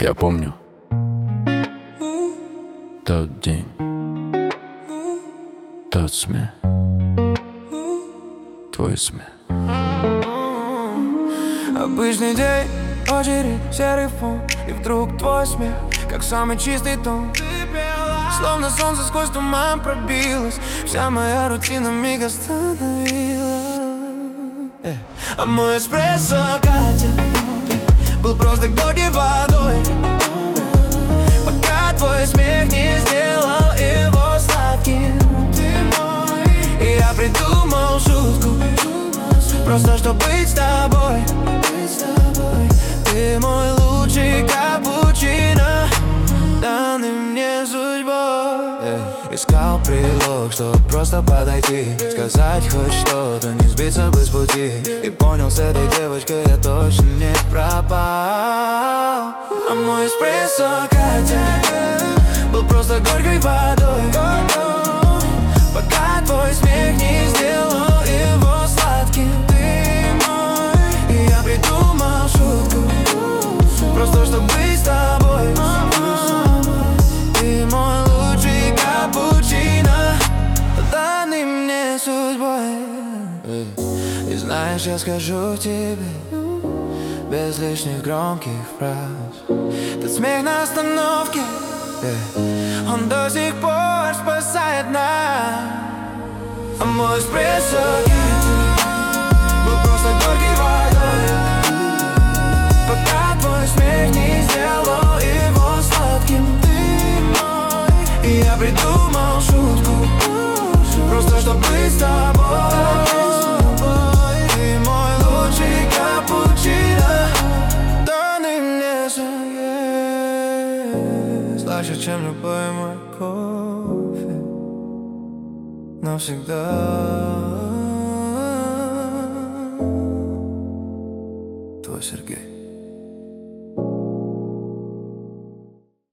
Я помню тот день, тот смех, твой смех. Обычный день, очередь, серый фон, и вдруг твой смех, как самый чистый тон. Словно солнце сквозь туман пробилось, вся моя рутина миг остановила. А мой эспрессо, Катя, был просто горькой водой, пока твой смех не сделал его сладким. Ты мой. И я придумал шутку, просто чтоб быть с тобой. Ты мой лучший капучино, данный мне судьбой. Искал предлог, чтоб просто подойти, сказать хоть что-то, не сбиться бы с пути. И понял, с этой девочкой я точно не пропал. А мой эспрессо, Катя, был просто горькой водой, пока твой смех не сделал его сладким. Ты мой. И я придумал шутку, просто чтоб быть с тобой. Ты мой лучший капучино, данный мне судьбой. И знаешь, я скажу тебе без лишних громких фраз, тот смех на остановке, он до сих пор спасает нас. А мой эспрессо был просто горькой водой, пока твой смех не сделал его сладким. Ты мой. И я придумал шутку, просто чтоб быть с тобой. Ты мой лучший капучино, данный мне судьбой. Слаще, чем любой мой кофе, навсегда. Твой Сергей.